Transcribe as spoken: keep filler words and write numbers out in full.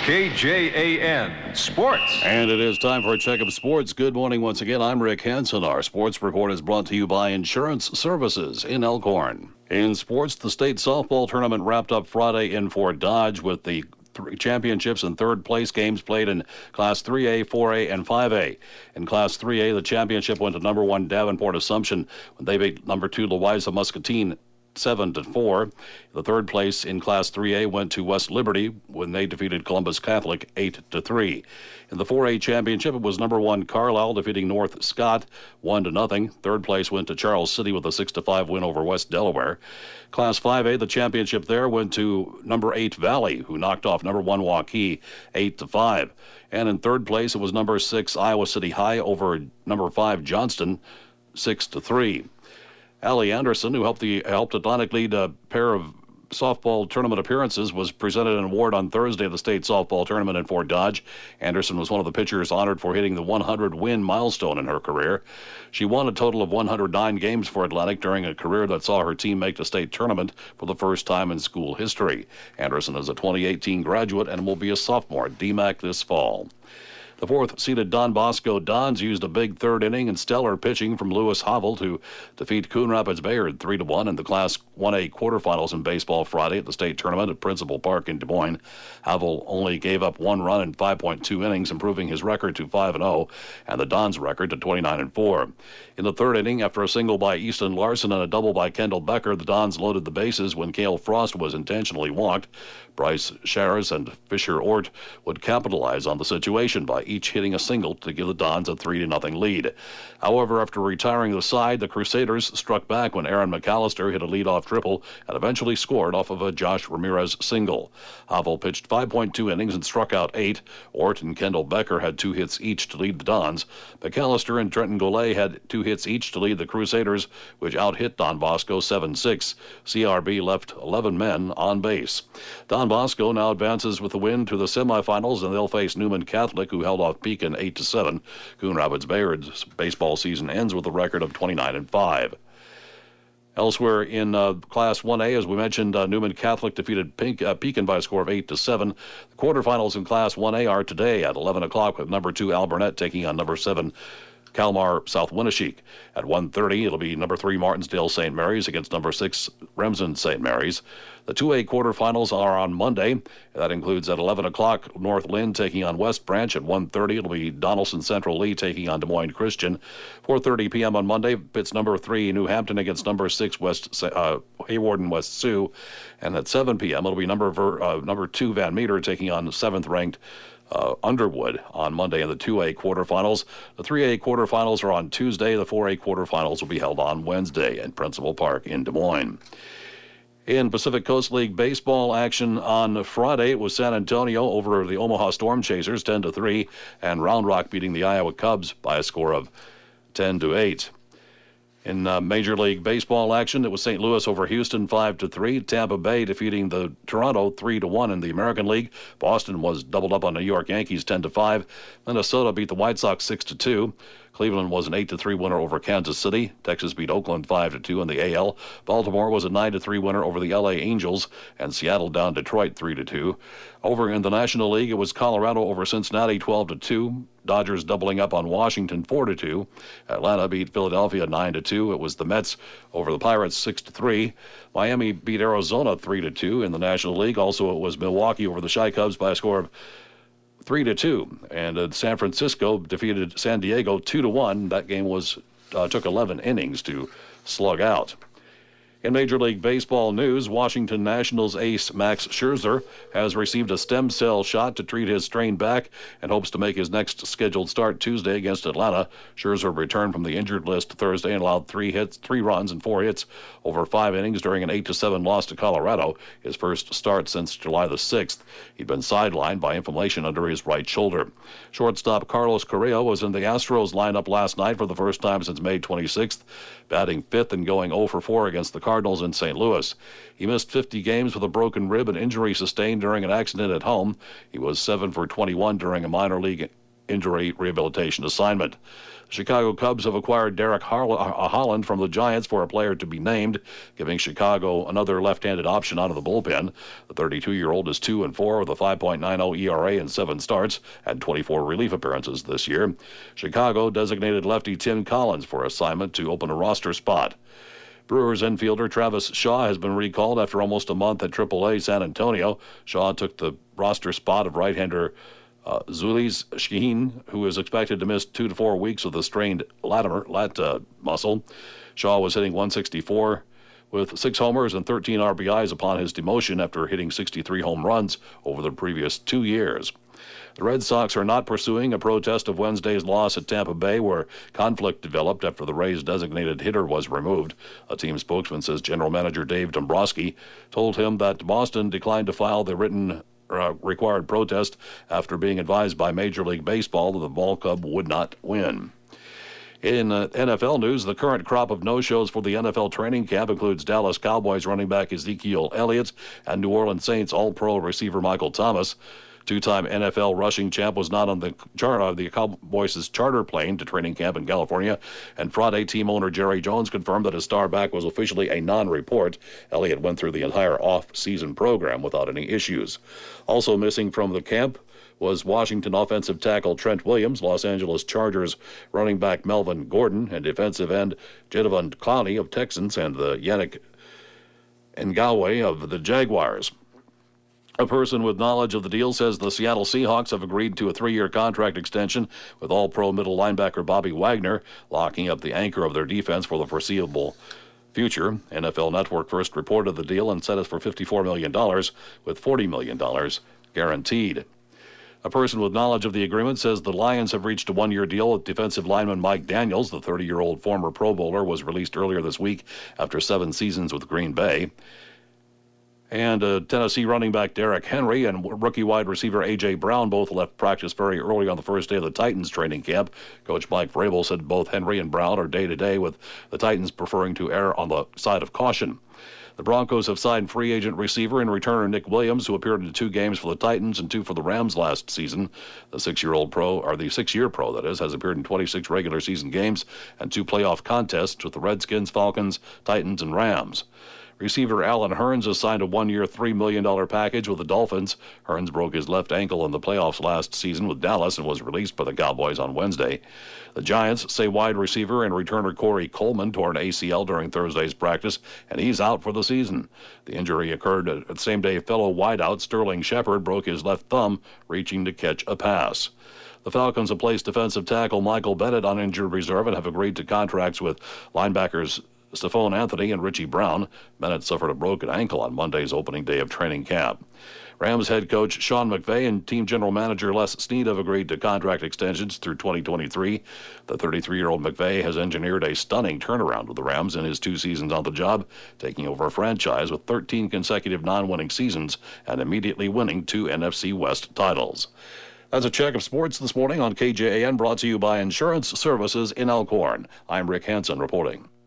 K J A N Sports. And it is time for a check of sports. Good morning once again. I'm Rick Hansen. Our sports report is brought to you by Insurance Services in Elkhorn. In sports, the state softball tournament wrapped up Friday in Fort Dodge with the three championships and third place games played in Class three A, four A, and five A. In Class three A, the championship went to number one Davenport Assumption when they beat number two Louisa Muscatine seven to four. The third place in Class three A went to West Liberty when they defeated Columbus Catholic eight to three. In the four A championship, it was number one Carlisle defeating North Scott one to nothing. Third place went to Charles City with a six to five win over West Delaware. Class five A, the championship there went to number eight Valley, who knocked off number one Waukee eight to five. And in third place, it was number six Iowa City High over number five Johnston six to three. Allie Anderson, who helped the helped Atlantic lead a pair of softball tournament appearances, was presented an award on Thursday at the state softball tournament in Fort Dodge. Anderson was one of the pitchers honored for hitting the one hundred win milestone in her career. She won a total of one hundred nine games for Atlantic during a career that saw her team make the state tournament for the first time in school history. Anderson is a twenty eighteen graduate and will be a sophomore at D MAC this fall. The fourth-seeded Don Bosco Dons used a big third inning and stellar pitching from Lewis Havel to defeat Coon Rapids Bayard three to one in the Class one A quarterfinals in baseball Friday at the state tournament at Principal Park in Des Moines. Havel only gave up one run in five point two innings, improving his record to five and oh and the Dons' record to twenty-nine and four. In the third inning, after a single by Easton Larson and a double by Kendall Becker, the Dons loaded the bases when Cale Frost was intentionally walked. Bryce Shares and Fisher Ort would capitalize on the situation by each hitting a single to give the Dons a three to nothing lead. However, after retiring the side, the Crusaders struck back when Aaron McAllister hit a leadoff triple and eventually scored off of a Josh Ramirez single. Havel pitched five point two innings and struck out eight. Ort and Kendall Becker had two hits each to lead the Dons. McAllister and Trenton Golay had two hits each to lead the Crusaders, which out-hit Don Bosco seven six. C R B left eleven men on base. Don Bosco now advances with the win to the semifinals, and they'll face Newman Catholic, who held off Pekin eight to seven. Coon Rapids Bayard's baseball season ends with a record of twenty-nine and five. Elsewhere in uh, Class one A, as we mentioned, uh, Newman Catholic defeated Pink, uh, Pekin by a score of eight to seven. The quarterfinals in Class one A are today at eleven o'clock with number two Alburnett taking on number seven Kalmar South Winneshiek. At one thirty, it'll be number three Martinsdale Saint Mary's against number six Remsen Saint Mary's. The two A quarterfinals are on Monday. That includes at eleven o'clock North Lynn taking on West Branch. At one thirty, it'll be Donaldson Central Lee taking on Des Moines Christian. four thirty p.m. on Monday, Pitt's number three New Hampton against number six West uh, Hayward and West Sioux. And at seven p.m., it'll be number uh, number two Van Meter taking on seventh-ranked Uh, Underwood on Monday in the two A quarterfinals. The three A quarterfinals are on Tuesday. The four A quarterfinals will be held on Wednesday at Principal Park in Des Moines. In Pacific Coast League baseball action on Friday, it was San Antonio over the Omaha Storm Chasers ten to three, and Round Rock beating the Iowa Cubs by a score of ten to eight. In uh, Major League Baseball action, it was Saint Louis over Houston five to three. Tampa Bay defeating the Toronto three to one in the American League. Boston was doubled up on New York Yankees ten to five. Minnesota beat the White Sox six to two. Cleveland was an eight to three winner over Kansas City. Texas beat Oakland five to two in the A L. Baltimore was a nine to three winner over the L A Angels, and Seattle down Detroit three to two. Over in the National League, it was Colorado over Cincinnati twelve to two. Dodgers doubling up on Washington four to two. Atlanta beat Philadelphia nine to two. It was the Mets over the Pirates six to three. Miami beat Arizona three to two in the National League. Also, it was Milwaukee over the Chi Cubs by a score of three to two. And uh, San Francisco defeated San Diego two to one. That game was uh, took eleven innings to slug out. In Major League Baseball news, Washington Nationals ace Max Scherzer has received a stem cell shot to treat his strained back and hopes to make his next scheduled start Tuesday against Atlanta. Scherzer returned from the injured list Thursday and allowed three hits, three runs and four hits over five innings during an eight to seven loss to Colorado, his first start since July the sixth. He'd been sidelined by inflammation under his right shoulder. Shortstop Carlos Correa was in the Astros lineup last night for the first time since May twenty-sixth, batting fifth and going oh for four against the Cardinals in Saint Louis. He missed fifty games with a broken rib and injury sustained during an accident at home. He was seven for twenty-one during a minor league injury rehabilitation assignment. The Chicago Cubs have acquired Derek Holland from the Giants for a player to be named, giving Chicago another left-handed option out of the bullpen. The thirty-two-year-old is two and four with a five point nine oh E R A in seven starts and twenty-four relief appearances this year. Chicago designated lefty Tim Collins for assignment to open a roster spot. Brewers infielder Travis Shaw has been recalled after almost a month at triple A San Antonio. Shaw took the roster spot of right-hander Uh, Zulis Shaheen, who is expected to miss two to four weeks with a strained latimer, lat uh, muscle. Shaw was hitting one sixty-four with six homers and thirteen R B Is upon his demotion after hitting sixty-three home runs over the previous two years. The Red Sox are not pursuing a protest of Wednesday's loss at Tampa Bay, where conflict developed after the Rays' designated hitter was removed. A team spokesman says General Manager Dave Dombrowski told him that Boston declined to file the written Uh, required protest after being advised by Major League Baseball that the ball club would not win. In uh, N F L news, the current crop of no-shows for the N F L training camp includes Dallas Cowboys running back Ezekiel Elliott and New Orleans Saints All-Pro receiver Michael Thomas. Two-time N F L rushing champ was not on the char- uh, the Cowboys' charter plane to training camp in California, and Friday team owner Jerry Jones confirmed that his star back was officially a non-report. Elliott went through the entire off-season program without any issues. Also missing from the camp was Washington offensive tackle Trent Williams, Los Angeles Chargers running back Melvin Gordon, and defensive end Jadavon Clowney of Texans, and the Yannick Ngakoue of the Jaguars. A person with knowledge of the deal says the Seattle Seahawks have agreed to a three-year contract extension with All-Pro middle linebacker Bobby Wagner, locking up the anchor of their defense for the foreseeable future. N F L Network first reported the deal and set it for fifty-four million dollars, with forty million dollars guaranteed. A person with knowledge of the agreement says the Lions have reached a one-year deal with defensive lineman Mike Daniels. The thirty-year-old former Pro Bowler was released earlier this week after seven seasons with Green Bay. And uh, Tennessee running back Derrick Henry and rookie wide receiver A J. Brown both left practice very early on the first day of the Titans training camp. Coach Mike Vrabel said both Henry and Brown are day-to-day, with the Titans preferring to err on the side of caution. The Broncos have signed free agent receiver and returner Nick Williams, who appeared in two games for the Titans and two for the Rams last season. The six-year-old pro, or the six-year pro, that is, has appeared in twenty-six regular season games and two playoff contests with the Redskins, Falcons, Titans, and Rams. Receiver Allen Hurns has signed a one-year, three million dollars package with the Dolphins. Hurns broke his left ankle in the playoffs last season with Dallas and was released by the Cowboys on Wednesday. The Giants say wide receiver and returner Corey Coleman tore an A C L during Thursday's practice, and he's out for the season. The injury occurred at the same day fellow wideout Sterling Shepard broke his left thumb reaching to catch a pass. The Falcons have placed defensive tackle Michael Bennett on injured reserve and have agreed to contracts with linebackers Stephone Anthony and Richie Brown. Bennett suffered a broken ankle on Monday's opening day of training camp. Rams head coach Sean McVay and team general manager Les Snead have agreed to contract extensions through twenty twenty-three. The thirty-three-year-old McVay has engineered a stunning turnaround with the Rams in his two seasons on the job, taking over a franchise with thirteen consecutive non-winning seasons and immediately winning two N F C West titles. That's a check of sports this morning on K J A N, brought to you by Insurance Services in Elkhorn. I'm Rick Hansen reporting.